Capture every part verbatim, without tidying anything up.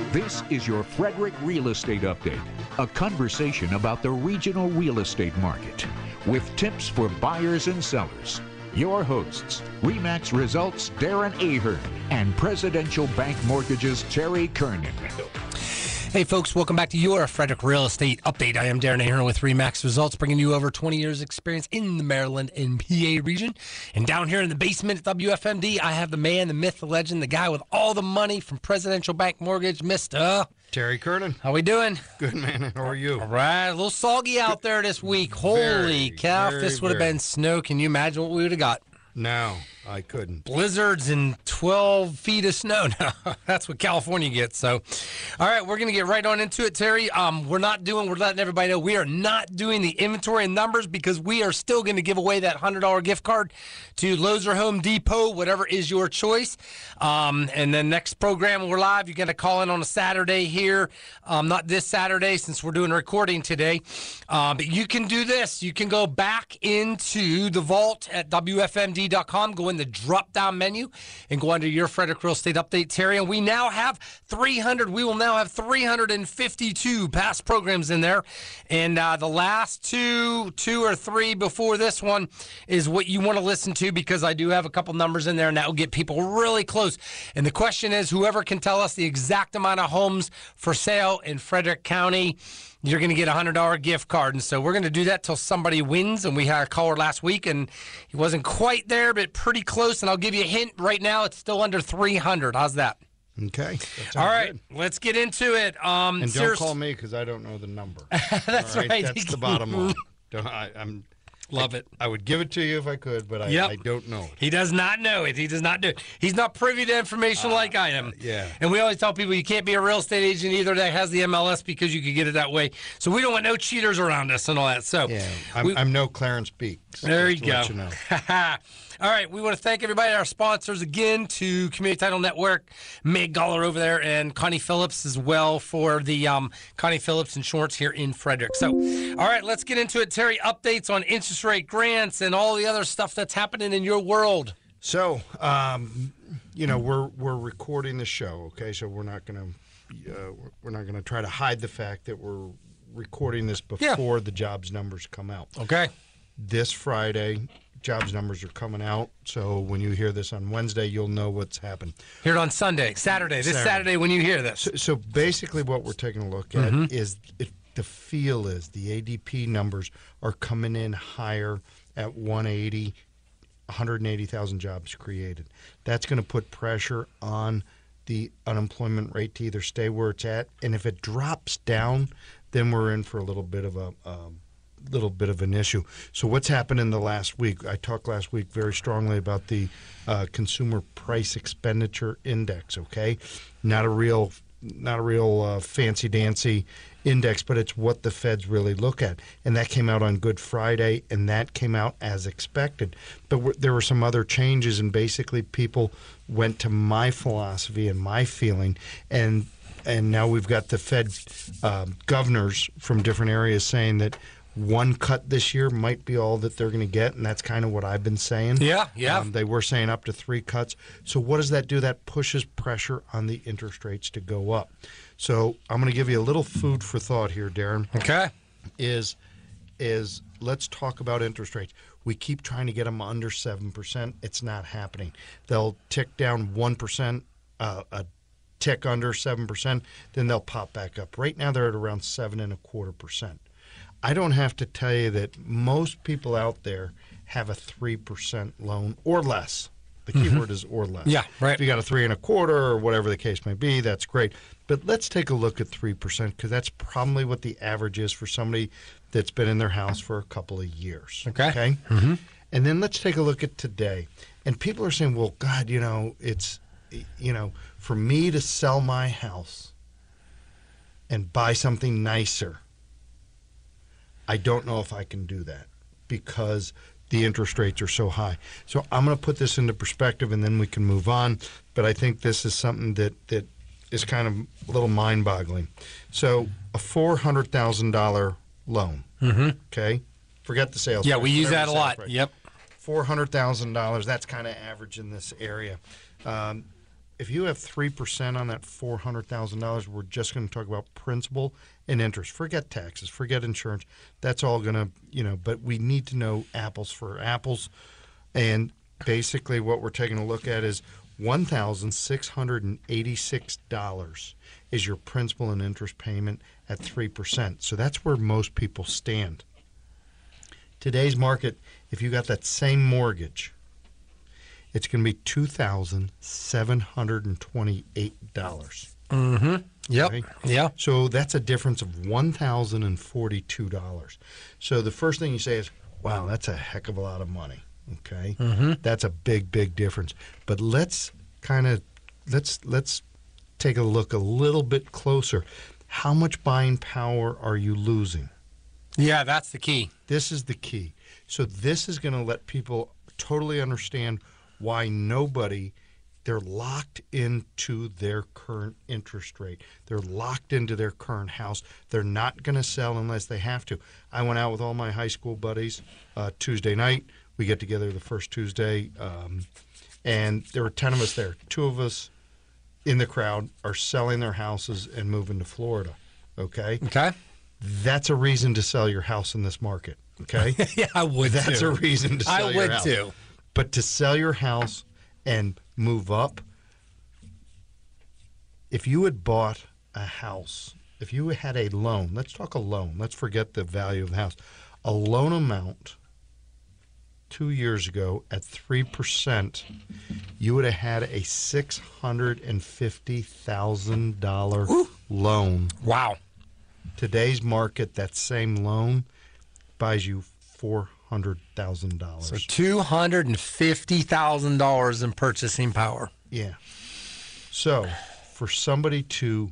This is your Frederick Real Estate Update, a conversation about the regional real estate market with tips for buyers and sellers. Your hosts, RE/MAX Results Darren Ahern and Presidential Bank Mortgage's Terry Kernan. Hey folks, welcome back to your Frederick Real Estate Update. I am Darren Ahern with RE/MAX Results, bringing you over twenty years experience in the Maryland and P A region. And down here in the basement at W F M D, I have the man, the myth, the legend, the guy with all the money from Presidential Bank Mortgage, Mister Terry Kernan. How we doing? Good, man. How are you? All right. A little soggy out there this week. Holy Very, cow. very, If this would have very. been snow, can you imagine what we would have got? No, I couldn't. Blizzards and twelve feet of snow. No, that's what California gets. So, all right, we're going to get right on into it, Terry. Um, we're not doing, we're letting everybody know we are not doing the inventory and numbers because we are still going to give away that one hundred dollars gift card to Lowe's or Home Depot, whatever is your choice. Um, and then next program, we're live. You're going to call in on a Saturday here. Um, not this Saturday since we're doing a recording today. Um, but you can do this. You can go back into the vault at W F M D dot com, go in the drop-down menu, and go under your Frederick Real Estate Update, Terry. And we now have three hundred. We will now have three hundred fifty-two past programs in there. And uh, the last two, two or three before this one is what you want to listen to because I do have a couple numbers in there, and that will get people really close. And the question is, whoever can tell us the exact amount of homes for sale in Frederick County, you're going to get a one hundred dollars gift card. And so we're going to do that till somebody wins. And we had a caller last week, and he wasn't quite there, but pretty close. And I'll give you a hint. Right now, it's still under three hundred. How's that? Okay. That All right. good. Let's get into it. Um, And serious- don't call me because I don't know the number. That's All right. That's the bottom line. Don't, I, I'm Love I, it. I would give it to you if I could, but I, Yep. I don't know it. He does not know it. He does not do it. He's not privy to information Uh, like I am. yeah. And we always tell people you can't be a real estate agent either that has the M L S because you could get it that way. So we don't want no cheaters around us and all that. So Yeah, I'm, we- I'm no Clarence Beeks. There just you to go. let you know. All right, we want to thank everybody, our sponsors again, to Community Title Network, Meg Goller over there, and Connie Phillips as well for the um, Connie Phillips Insurance here in Frederick. So, all right, let's get into it. Terry, updates on interest rate grants and all the other stuff that's happening in your world. So, um, you know, we're we're recording the show, okay? So we're not going to uh, we're not going to try to hide the fact that we're recording this before Yeah. the jobs numbers come out. Okay. This Friday, jobs numbers are coming out. So when you hear this on Wednesday, you'll know what's happened. Here on Sunday, Saturday, this Saturday, Saturday. when you hear this. So, so basically what we're taking a look at Mm-hmm. is it, the feel is the A D P numbers are coming in higher at one eighty, one hundred eighty thousand jobs created. That's going to put pressure on the unemployment rate to either stay where it's at, and if it drops down, then we're in for a little bit of a um, little bit of an issue. So what's happened in the last week? I talked last week very strongly about the uh, Consumer Price Expenditure Index. Okay, not a real, not a real uh, fancy dancy index, but it's what the feds really look at. And that came out on Good Friday, and that came out as expected. But w- there were some other changes, and basically people went to my philosophy and my feeling, and and now we've got the Fed um, governors from different areas saying that one cut this year might be all that they're going to get, and that's kind of what I've been saying. Yeah, yeah. Um, they were saying up to three cuts. So what does that do? That pushes pressure on the interest rates to go up. So I'm going to give you a little food for thought here, Darren. Okay. Is is let's talk about interest rates. We keep trying to get them under seven percent. It's not happening. They'll tick down one percent, uh, a tick under seven percent, then they'll pop back up. Right now they're at around seven and a quarter percent. I don't have to tell you that most people out there have a three percent loan or less. The key Mm-hmm. word is or less. Yeah, right. If you got a three and a quarter or whatever the case may be, that's great. But let's take a look at three percent because that's probably what the average is for somebody that's been in their house for a couple of years. Okay. Okay. Mm-hmm. And then let's take a look at today. And people are saying, well, God, you know, it's, you know, for me to sell my house and buy something nicer, I don't know if I can do that because the interest rates are so high. So I'm going to put this into perspective and then we can move on. But I think this is something that, that is kind of a little mind-boggling. So a four hundred thousand dollars loan, Mm-hmm. okay? Forget the sales Yeah, price, we use whatever that the a sales lot. price. Yep. four hundred thousand dollars, that's kind of average in this area. Um, if you have three percent on that four hundred thousand dollars, we're just going to talk about principal and interest. Forget taxes, forget insurance. That's all going to, you know, but we need to know apples for apples. And basically what we're taking a look at is one thousand six hundred eighty-six dollars is your principal and interest payment at three percent. So that's where most people stand. Today's market, if you got that same mortgage, it's going to be two thousand seven hundred twenty-eight dollars. Mm-hmm. Yep. Okay? Yeah. So that's a difference of one thousand forty-two dollars. So the first thing you say is, wow, that's a heck of a lot of money. Okay? Mm-hmm. That's a big, big difference. But let's kind of, let's, let's take a look a little bit closer. How much buying power are you losing? Yeah, that's the key. This is the key. So this is going to let people totally understand why nobody, they're locked into their current interest rate. They're locked into their current house. They're not going to sell unless they have to. I went out with all my high school buddies uh, Tuesday night. We get together the first Tuesday, um, and there were ten of us there. Two of us in the crowd are selling their houses and moving to Florida, okay? Okay. That's a reason to sell your house in this market, okay? Yeah, I would That's too. a reason to sell I your would house. too. But to sell your house and move up, if you had bought a house, if you had a loan, let's talk a loan. Let's forget the value of the house. A loan amount two years ago at three percent, you would have had a six hundred fifty thousand dollars loan. Wow. Today's market, that same loan buys you four hundred thousand dollars. So two hundred fifty thousand dollars in purchasing power. Yeah. So for somebody to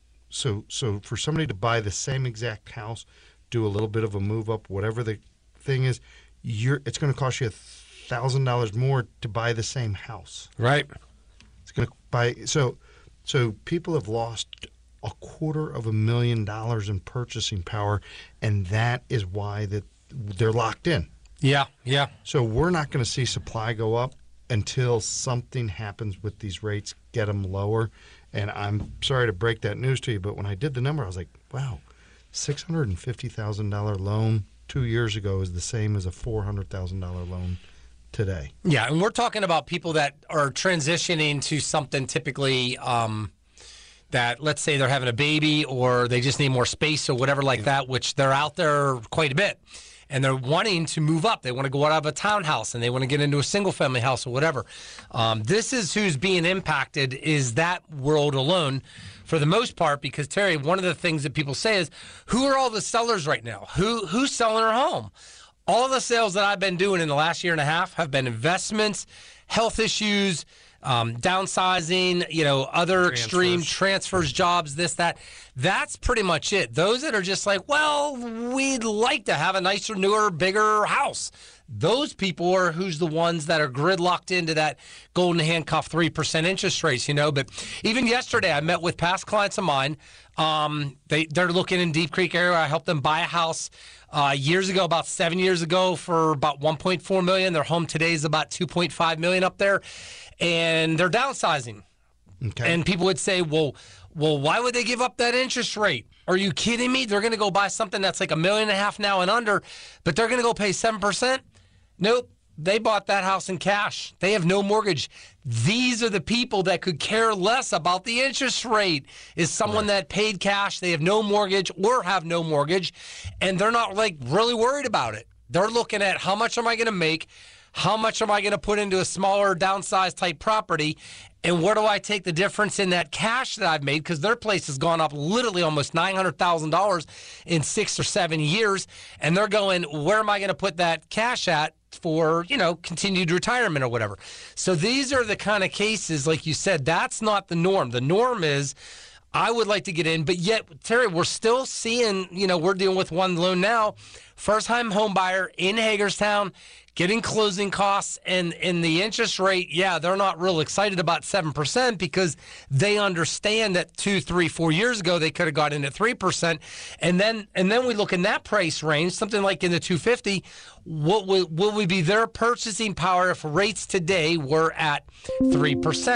so so for somebody to buy the same exact house, do a little bit of a move up, whatever the thing is, you're it's going to cost you a thousand dollars more to buy the same house. Right. It's going to buy so so people have lost a quarter of a million dollars in purchasing power, and that is why that they're locked in. Yeah, yeah. So we're not going to see supply go up until something happens with these rates, get them lower. And I'm sorry to break that news to you, but when I did the number, I was like, wow, six hundred fifty thousand dollars loan two years ago is the same as a four hundred thousand dollars loan today. Yeah, and we're talking about people that are transitioning to something typically um, that, let's say they're having a baby or they just need more space or whatever like that, which they're out there quite a bit. And they're wanting to move up. They want to go out of a townhouse and they want to get into a single-family house or whatever. Um, this is who's being impacted, is that world alone for the most part, because, Terry, one of the things that people say is, who are all the sellers right now? Who Who's selling their home? All the sales that I've been doing in the last year and a half have been investments, health issues, um, downsizing, you know, other Transfers. extreme transfers, jobs, this, that. That's pretty much it. Those that are just like, well, we'd like to have a nicer, newer, bigger house. Those people are who's the ones that are gridlocked into that golden handcuff three percent interest rates, you know. But even yesterday, I met with past clients of mine. Um, they, they're looking in Deep Creek area. I helped them buy a house uh, years ago, about seven years ago, for about one point four million dollars. Their home today is about two point five million dollars up there, and they're downsizing. Okay. And people would say, well, well, why would they give up that interest rate? Are you kidding me? They're going to go buy something that's like a million and a half now and under, but they're going to go pay seven percent? Nope. They bought that house in cash. They have no mortgage. These are the people that could care less about the interest rate, is someone Right. that paid cash, they have no mortgage or have no mortgage, and they're not like really worried about it. They're looking at, how much am I going to make? How much am I going to put into a smaller downsized type property? And where do I take the difference in that cash that I've made? Because their place has gone up literally almost nine hundred thousand dollars in six or seven years. And they're going, where am I going to put that cash at for, you know, continued retirement or whatever? So these are the kind of cases, like you said, that's not the norm. The norm is, I would like to get in, but yet, Terry, we're still seeing, you know, we're dealing with one loan now, first-time home buyer in Hagerstown, getting closing costs, and, and the interest rate, yeah, they're not real excited about seven percent because they understand that two, three, four years ago they could have got in at three percent. And then and then we look in that price range, something like in the two fifty, what will, will we be their purchasing power if rates today were at three percent?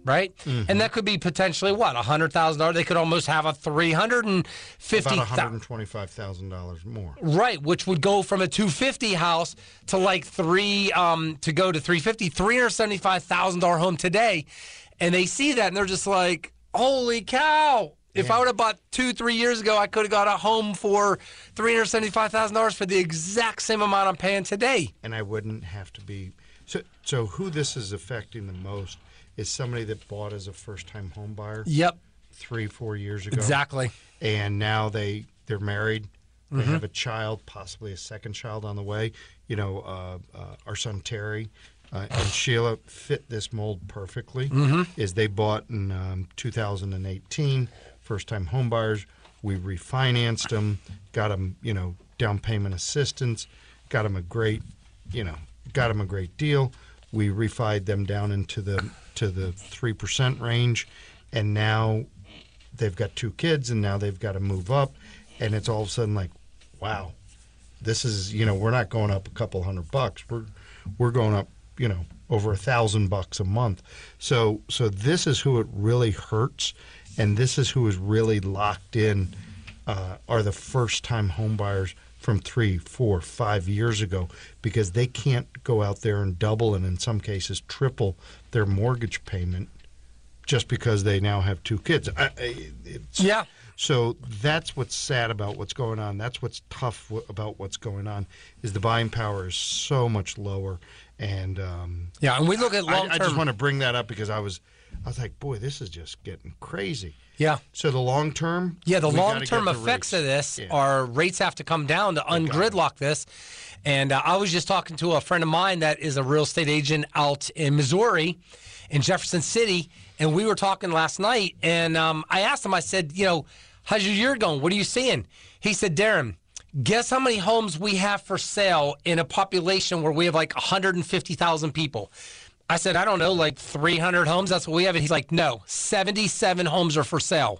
right? Mm-hmm. And that could be potentially, what, one hundred thousand dollars? They could almost have a three hundred fifty thousand dollars. About one hundred twenty-five thousand dollars more. Right, which would go from a two hundred fifty thousand dollars house to like three, um, to go to three hundred fifty thousand dollars, three hundred seventy-five thousand dollars home today. And they see that and they're just like, holy cow. If I would have bought two, three years ago, I could have got a home for three hundred seventy-five thousand dollars for the exact same amount I'm paying today. And I wouldn't have to be. So, so who this is affecting the most is somebody that bought as a first-time home buyer. Yep. Three, four years ago. Exactly. And now they, they're married. They Mm-hmm. have a child, possibly a second child on the way. You know, uh, uh, our son Terry uh, and Sheila fit this mold perfectly. Mm-hmm. Is they bought in um, two thousand eighteen. First-time home buyers, we refinanced them, got them, you know, down payment assistance, got them a great, you know, got them a great deal. We refied them down into the to the three percent range, and now they've got two kids, and now they've got to move up, and it's all of a sudden like, wow, this is, you know, we're not going up a couple hundred bucks, we're we're going up, you know, over a thousand bucks a month. So so this is who it really hurts. And this is who is really locked in, uh, are the first-time home buyers from three, four, five years ago, because they can't go out there and double and in some cases triple their mortgage payment just because they now have two kids. I, I, it's, Yeah. So that's what's sad about what's going on. That's what's tough w- about what's going on is the buying power is so much lower. And um, Yeah, and we look at long-term. I, I just want to bring that up because I was, I was like, boy, this is just getting crazy. Yeah. So the long term? Yeah, the we gotta long-term get the effects rates. of this Yeah. are rates have to come down to ungridlock this. And uh, I was just talking to a friend of mine that is a real estate agent out in Missouri, in Jefferson City, and we were talking last night, and um, I asked him, I said, you know, how's your year going? What are you seeing? He said, Darren, guess how many homes we have for sale in a population where we have like one hundred fifty thousand people? I said, I don't know, like three hundred homes. That's what we have. And he's like, no, seventy-seven homes are for sale.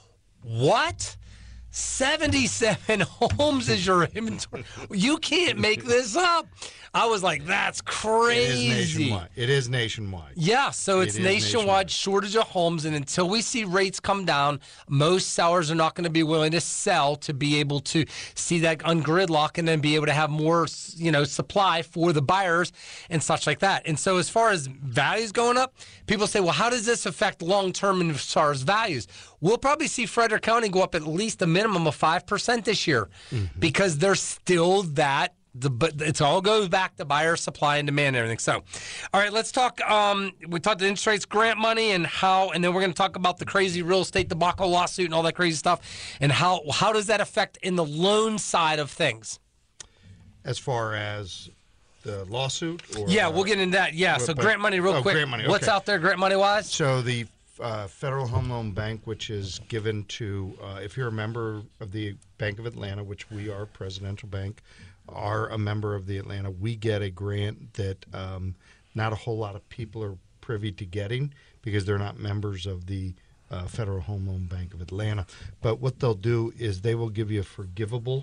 What? seventy-seven homes is your inventory. You can't make this up. I was like, that's crazy. It is nationwide. It is nationwide. Yeah, so it's It is nationwide, nationwide. shortage of homes, and until we see rates come down, most sellers are not going to be willing to sell to be able to see that ungridlock and then be able to have more, you know, supply for the buyers and such like that. And so as far as values going up, people say, well, how does this affect long-term as far as values? We'll probably see Frederick County go up at least a minimum of five percent this year mm-hmm. because there's still that. The, but it all goes back to buyer supply and demand and everything. So, all right, let's talk. Um, we talked the interest rates, grant money, and how, and then we're going to talk about the crazy real estate debacle lawsuit and all that crazy stuff, and how how does that affect in the loan side of things? As far as the lawsuit? Or, yeah, we'll get into that. Yeah, so but, grant money, real oh, quick. Grant money, okay. What's out there, grant money wise? So the uh, Federal Home Loan Bank, which is given to, uh, if you're a member of the Bank of Atlanta, which we are, Presidential Bank, are a member of the Atlanta, we get a grant that um, not a whole lot of people are privy to getting because they're not members of the uh, Federal Home Loan Bank of Atlanta. But what they'll do is they will give you a forgivable,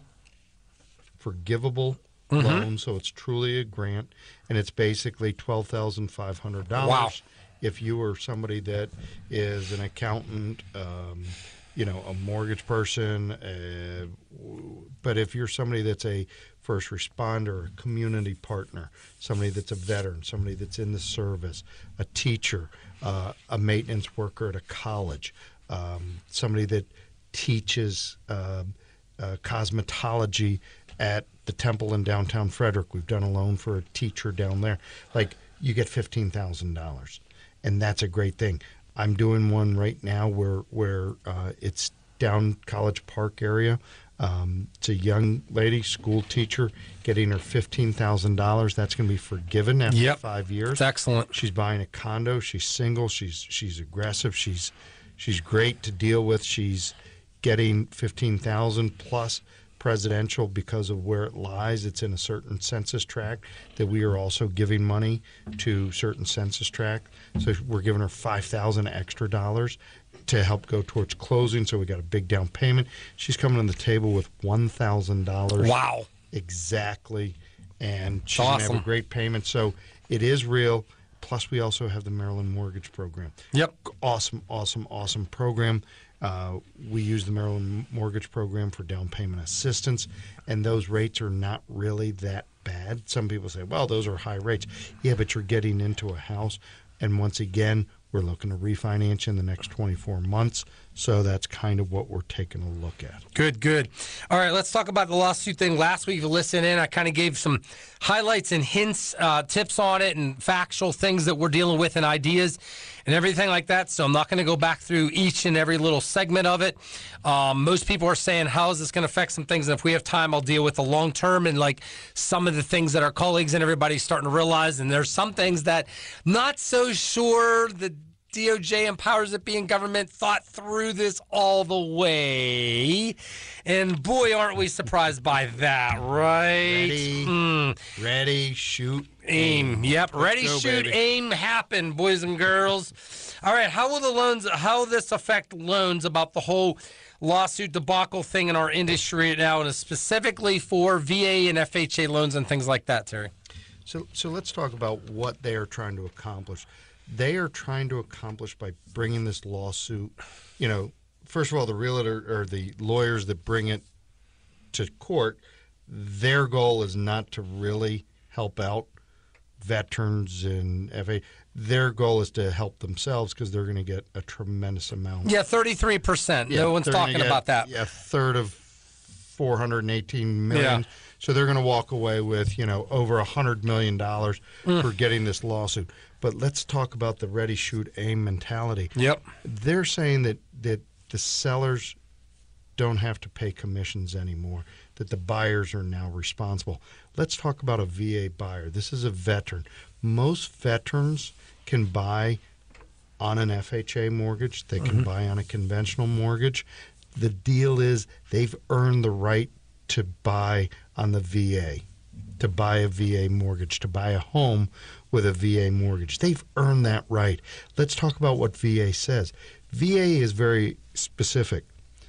forgivable mm-hmm. loan, so it's truly a grant, and it's basically twelve thousand five hundred dollars. Wow. If you are somebody that is an accountant, um, you know, a mortgage person, uh, but if you're somebody that's a first responder, a community partner, somebody that's a veteran, somebody that's in the service, a teacher, uh, a maintenance worker at a college, um, somebody that teaches uh, uh, cosmetology at the Temple in downtown Frederick. We've done a loan for a teacher down there. Like, you get fifteen thousand dollars, and that's a great thing. I'm doing one right now where where uh, it's down College Park area. Um, it's a young lady, school teacher, getting her fifteen thousand dollars. That's going to be forgiven after yep. five years. That's excellent. She's buying a condo. She's single. She's she's aggressive. She's she's great to deal with. She's getting fifteen thousand dollars plus presidential because of where it lies. It's in a certain census tract that we are also giving money to certain census tract. So we're giving her five thousand dollars extra dollars to help go towards closing. So we got a big down payment. She's coming on the table with one thousand dollars. Wow. Exactly. And she's awesome. going to have a great payment. So it is real. plus, we also have the Maryland Mortgage Program. Yep. Awesome, awesome, awesome program. Uh, we use the Maryland Mortgage Program for down payment assistance, and those rates are not really that bad. Some people say, well, those are high rates. Yeah, but you're getting into a house, and once again, we're looking to refinance in the next twenty-four months, so that's kind of what we're taking a look at. Good, good. All right, let's talk about the lawsuit thing. Last week, if you listen in, I kind of gave some highlights and hints, uh, tips on it, and factual things that we're dealing with and ideas and everything like that, so I'm not going to go back through each and every little segment of it. Um, most people are saying, how is this going to affect some things? And if we have time, I'll deal with the long term and like some of the things that our colleagues and everybody's starting to realize. And there's some things that not so sure the D O J and powers that be in government thought through this all the way. And boy, aren't we surprised by that, right? Ready, mm. ready, shoot, aim. aim. Yep, Let's ready, go, shoot, baby. aim, happen, boys and girls. All right, how will the loans, how will this affect loans about the whole lawsuit debacle thing in our industry right now, and specifically for V A and F H A loans and things like that, Terry? So, so let's talk about what they are trying to accomplish. They are trying to accomplish by bringing this lawsuit, you know, first of all, the realtor or the lawyers that bring it to court, their goal is not to really help out veterans and F A. Their goal is to help themselves because they're going to get a tremendous amount. Yeah, thirty-three percent. Yeah, no one's they're gonna talking get, about that. Yeah, a third of four hundred eighteen million. Yeah. So they're going to walk away with, you know, over one hundred million dollars Mm. for getting this lawsuit. But let's talk about the ready, shoot, aim mentality. Yep. They're saying that, that the sellers don't have to pay commissions anymore, that the buyers are now responsible. Let's talk about a V A buyer. This is a veteran. Most veterans can buy on an F H A mortgage. They can Mm-hmm. buy on a conventional mortgage. The deal is they've earned the right to buy on the V A, to buy a V A mortgage, to buy a home with a V A mortgage. They've earned that right. Let's talk about what V A says. V A is very specific.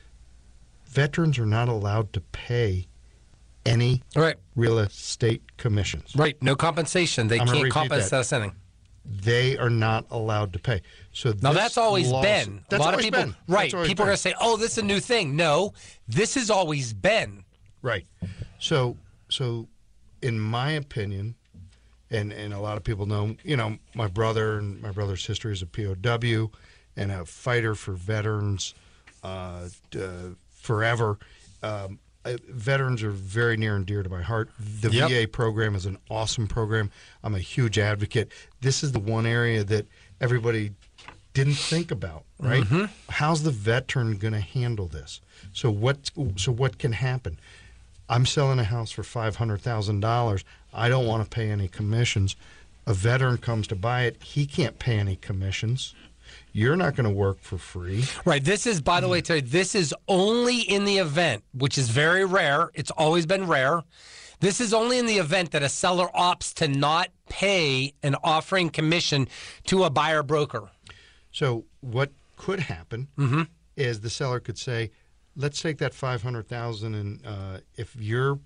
Veterans are not allowed to pay any Right. real estate commissions. Right. No compensation. They I'm gonna can't repeat compensate that. us anything. They are not allowed to pay. So Now, this that's always lawsuit- been. That's a lot of always people, been. right. That's always People are been. going to say, oh, this is a new thing. No, this has always been. Right. So, so in my opinion, and, and a lot of people know, you know, my brother and my brother's history is a P O W and a fighter for veterans uh, uh, forever. Um, uh, veterans are very near and dear to my heart. The Yep. V A program is an awesome program. I'm a huge advocate. This is the one area that everybody didn't think about, right? Mm-hmm. How's the veteran going to handle this? So what? So what can happen? I'm selling a house for five hundred thousand dollars. I don't want to pay any commissions. A veteran comes to buy it. He can't pay any commissions. You're not going to work for free. Right. This is, by the way, Terry, this is only in the event, which is very rare. It's always been rare. This is only in the event that a seller opts to not pay an offering commission to a buyer broker. So what could happen Mm-hmm. is the seller could say, let's take that five hundred thousand dollars and uh, if your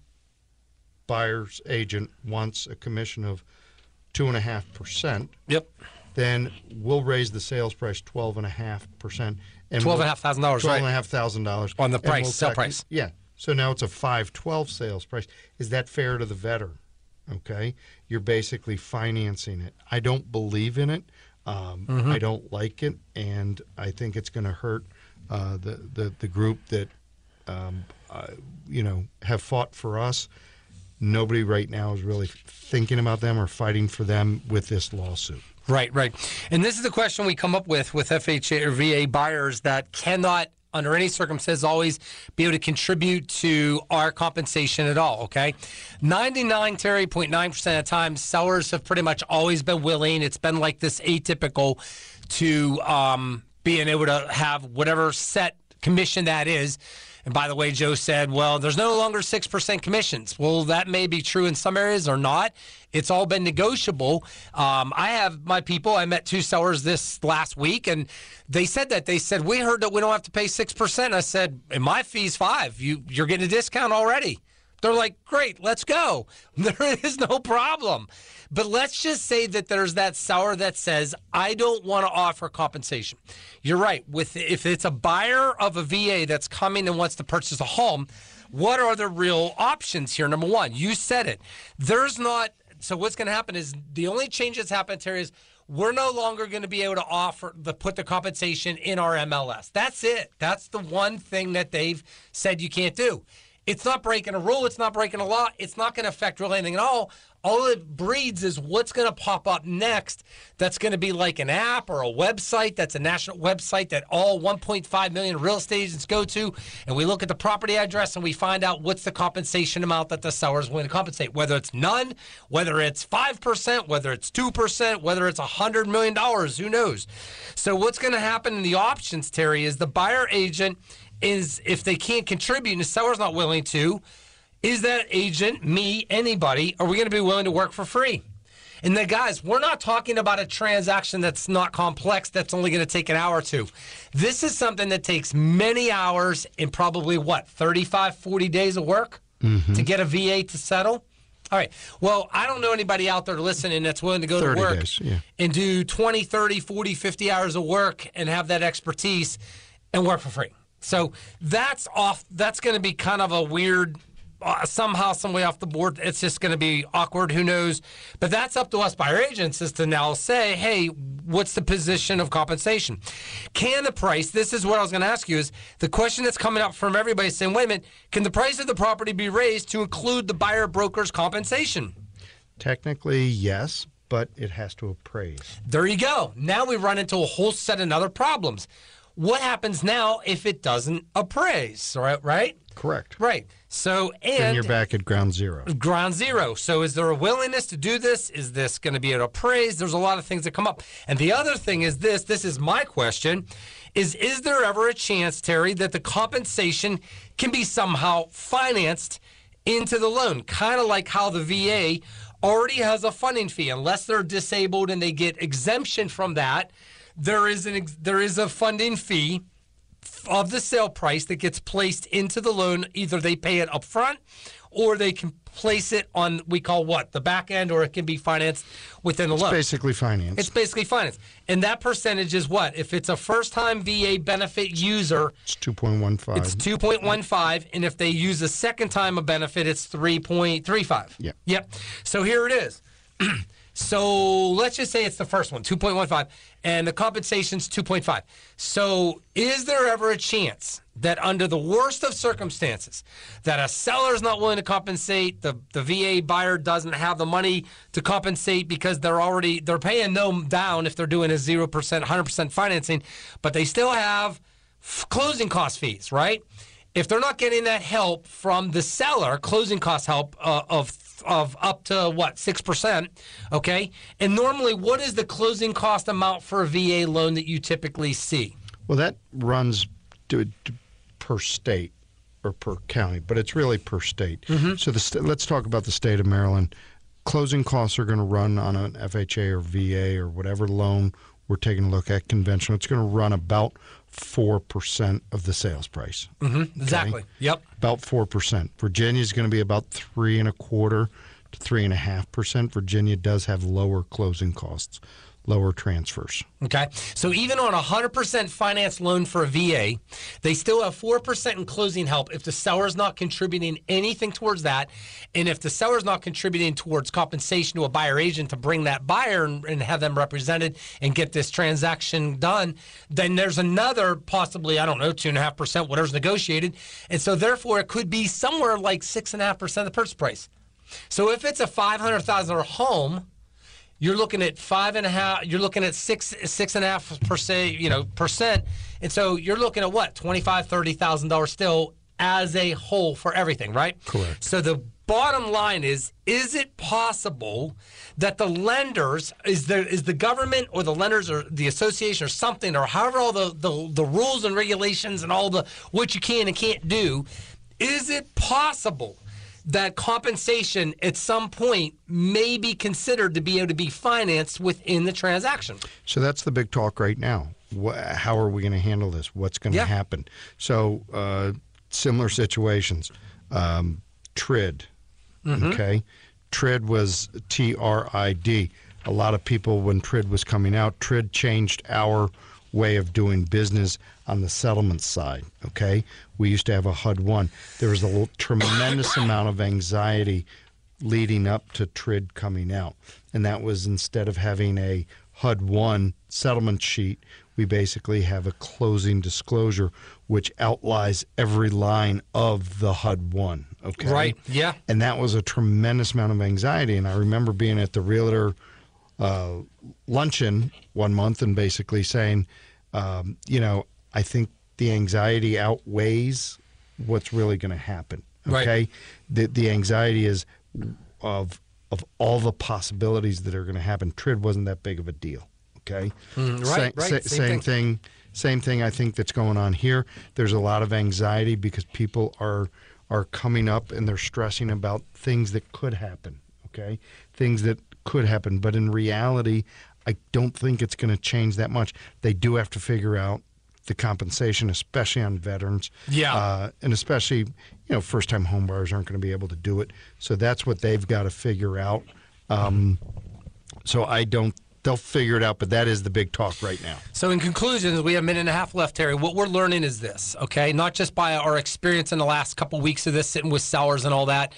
buyer's agent wants a commission of two point five percent, Yep. then we'll raise the sales price twelve point five percent. And twelve we'll- and a half thousand dollars, twelve and a right? half thousand dollars On the And price, we'll sell tack- price. Yeah. So now it's a five twelve sales price. Is that fair to the veteran? Okay, you're basically financing it. I don't believe in it. Um, Mm-hmm. I don't like it, and I think it's going to hurt uh, the, the the group that um, uh, you know have fought for us. Nobody right now is really thinking about them or fighting for them with this lawsuit. Right, right. And this is the question we come up with with F H A or V A buyers that cannot, under any circumstances, always be able to contribute to our compensation at all, okay? ninety-nine, Terry, point nine percent of the time, sellers have pretty much always been willing. It's been like this atypical to um, being able to have whatever set commission that is. And by the way, Joe said, well, there's no longer six percent commissions. Well, that may be true in some areas or not. It's all been negotiable. Um, I have my people, I met two sellers this last week, and they said that. They said, we heard that we don't have to pay six percent. I said, and my fee's five. You, you're getting a discount already. They're like, great, let's go. There is no problem. But let's just say that there's that seller that says, I don't want to offer compensation. You're right. With if it's a buyer of a V A that's coming and wants to purchase a home, what are the real options here? Number one, you said it. There's not. So what's going to happen is the only change that's happened, Terry, is we're no longer going to be able to offer the put the compensation in our M L S. That's it. That's the one thing that they've said you can't do. It's not breaking a rule. It's not breaking a law. It's not going to affect really anything at all. All it breeds is what's going to pop up next that's going to be like an app or a website that's a national website that all one point five million real estate agents go to, and we look at the property address and we find out what's the compensation amount that the seller is willing to compensate, whether it's none, whether it's five percent, whether it's two percent, whether it's one hundred million dollars, who knows? So what's going to happen in the options, Terry, is the buyer agent is, if they can't contribute and the seller's not willing to, is that agent, me, anybody, are we going to be willing to work for free? And then, guys, we're not talking about a transaction that's not complex, that's only going to take an hour or two. This is something that takes many hours and probably, what, thirty-five, forty days of work mm-hmm. to get a V A to settle? All right. Well, I don't know anybody out there listening that's willing to go to work days, yeah. and do twenty, thirty, forty, fifty hours of work and have that expertise and work for free. So that's off. That's going to be kind of a weird, uh, somehow, some way off the board. It's just going to be awkward. Who knows? But that's up to us buyer agents is to now say, hey, what's the position of compensation? Can the price, this is what I was going to ask you, is the question that's coming up from everybody saying, wait a minute, can the price of the property be raised to include the buyer broker's compensation? Technically, yes, but it has to appraise. There you go. Now we run into a whole set of other problems. What happens now if it doesn't appraise, right? Right? Correct. Right. So, and then you're back at ground zero. Ground zero. So is there a willingness to do this? Is this going to be an appraise? There's a lot of things that come up. And the other thing is this, this is my question, is is there ever a chance, Terry, that the compensation can be somehow financed into the loan? Kind of like how the V A already has a funding fee. Unless they're disabled and they get exemption from that, There is an there is a funding fee of the sale price that gets placed into the loan. Either they pay it up front or they can place it on, we call what, the back end, or it can be financed within the it's loan. It's basically financed. It's basically financed. And that percentage is what? If it's a first-time V A benefit user, it's two point one five. It's two point one five. And if they use a second time a benefit, it's three point three five. Yeah. Yep. So here it is. So let's just say it's the first one, two point one five, and the compensation's two point five. So is there ever a chance that under the worst of circumstances, that a seller's not willing to compensate, the, the V A buyer doesn't have the money to compensate because they're already, they're paying no down if they're doing a zero percent, one hundred percent financing, but they still have f- closing cost fees, right? If they're not getting that help from the seller, closing cost help uh, of of up to, what, six percent, okay? And normally, what is the closing cost amount for a V A loan that you typically see? Well, that runs to, to, per state or per county, but it's really per state. Mm-hmm. So the st- let's talk about the state of Maryland. Closing costs are going to run on an F H A or V A or whatever loan we're taking a look at, conventional. It's going to run about four percent of the sales price. Mm-hmm. Exactly. Okay? Yep. About four percent. Virginia is going to be about three and a quarter to three and a half percent. Virginia does have lower closing costs, lower transfers. Okay. So even on a one hundred percent finance loan for a V A, they still have four percent in closing help if the seller's not contributing anything towards that. And if the seller's not contributing towards compensation to a buyer agent to bring that buyer and, and have them represented and get this transaction done, then there's another possibly, I don't know, two point five percent, whatever's negotiated. And so therefore it could be somewhere like six point five percent of the purchase price. So if it's a five hundred thousand dollars home, you're looking at five and a half. You're looking at six, six and a half percent. You know, percent, and so you're looking at what, twenty-five, thirty thousand dollars still as a whole for everything, right? Correct. So the bottom line is: is it possible that the lenders, is there, is the government or the lenders or the association or something, or however all the the, the rules and regulations and all the what you can and can't do, is it possible that compensation at some point may be considered to be able to be financed within the transaction? So that's the big talk right now. How are we going to handle this? What's going to yeah. happen? So uh, similar situations. Um, TRID. Mm-hmm. Okay, TRID was T R I D. A lot of people, when TRID was coming out, TRID changed our way of doing business on the settlement side. Okay, we used to have a H U D one. There was a little, tremendous amount of anxiety leading up to TRID coming out, and that was instead of having a H U D one settlement sheet, we basically have a closing disclosure which outlines every line of the H U D one. Okay, Right. Yeah. and that was a tremendous amount of anxiety. And I remember being at the realtor uh, luncheon one month and basically saying, um, you know, I think the anxiety outweighs what's really going to happen. Okay, Right. the the anxiety is of of all the possibilities that are going to happen. TRID wasn't that big of a deal. Okay, Mm, Sa- right, right. sa- Same same thing. thing. Same thing. I think that's going on here. There's a lot of anxiety because people are are coming up and they're stressing about things that could happen. Okay, things that could happen, but in reality, I don't think it's going to change that much. They do have to figure out the compensation, especially on veterans. Yeah. Uh, and especially, you know, first-time home buyers aren't going to be able to do it. So that's what they've got to figure out. Um, so I don't, they'll figure it out, but that is the big talk right now. So in conclusion, we have a minute and a half left, Terry. What we're learning is this, okay? Not just by our experience in the last couple weeks of this, sitting with sellers and all that.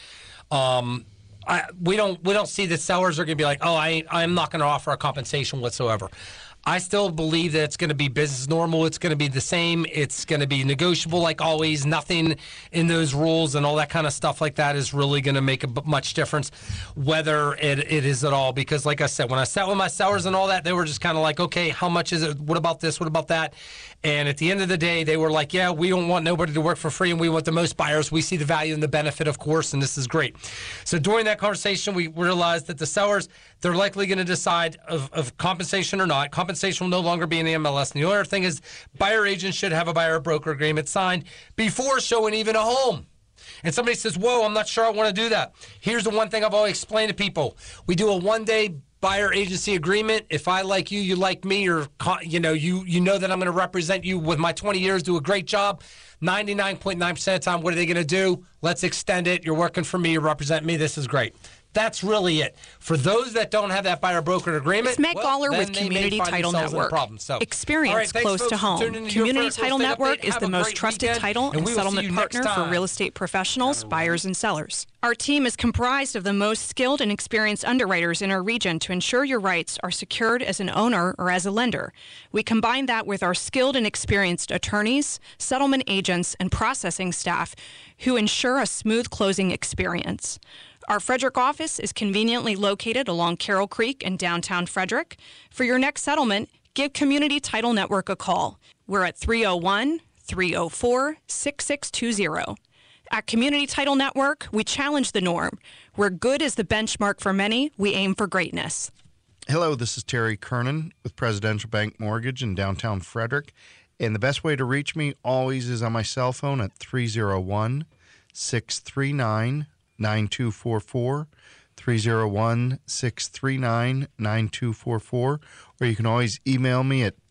Um, I, we don't we don't see that sellers are going to be like, oh, I I'm not going to offer a compensation whatsoever. I still believe that it's going to be business normal. It's going to be the same. It's going to be negotiable like always. Nothing in those rules and all that kind of stuff like that is really going to make a b- much difference, whether it, it is at all. Because like I said, when I sat with my sellers and all that, they were just kind of like, okay, how much is it? What about this? What about that? And at the end of the day, they were like, yeah, we don't want nobody to work for free, and we want the most buyers. We see the value and the benefit, of course, and this is great. So during that conversation, we realized that the sellers, they're likely going to decide of, of compensation or not. Compensation will no longer be in the M L S. And the other thing is buyer agents should have a buyer-broker agreement signed before showing even a home. And somebody says, whoa, I'm not sure I want to do that. Here's the one thing I've always explained to people. We do a one-day buyer agency agreement. If I like you, you like me, or you know, you you know that I'm going to represent you with my twenty years, do a great job. ninety-nine point nine percent of the time, what are they going to do? Let's extend it. You're working for me. You represent me. This is great. That's really it. For those that don't have that buyer broker agreement, It's Meg well, Gawler then with they may Community find Title themselves in a Network. problem. So, Experience all right, thanks, close folks, to for home. tuning into your Community first Title real estate Network update. is Have the a most great trusted weekend, title and and we will see settlement you next partner for time. real estate professionals, buyers, and sellers. Our team is comprised of the most skilled and experienced underwriters in our region to ensure your rights are secured as an owner or as a lender. We combine that with our skilled and experienced attorneys, settlement agents, and processing staff who ensure a smooth closing experience. Our Frederick office is conveniently located along Carroll Creek in downtown Frederick. For your next settlement, give Community Title Network a call. We're at three oh one, three oh four, six six two zero. At Community Title Network, we challenge the norm. Where good is the benchmark for many, we aim for greatness. Hello, this is Terry Kernan with Presidential Bank Mortgage in downtown Frederick. And the best way to reach me always is on my cell phone at three oh one, six three nine, nine two four four, three oh one, six three nine, nine two four four, or you can always email me at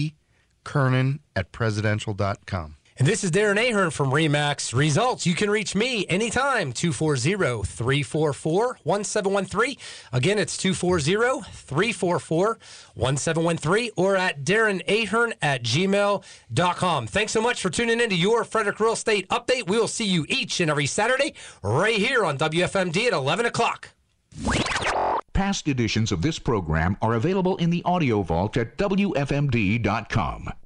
tkernan at presidential dot com. And this is Darren Ahern from RE/MAX Results. You can reach me anytime, two four zero, three four four, one seven one three. Again, it's two four zero, three four four, one seven one three or at darren ahern at gmail dot com. Thanks so much for tuning in to your Frederick Real Estate Update. We will see you each and every Saturday right here on W F M D at eleven o'clock. Past editions of this program are available in the audio vault at W F M D dot com.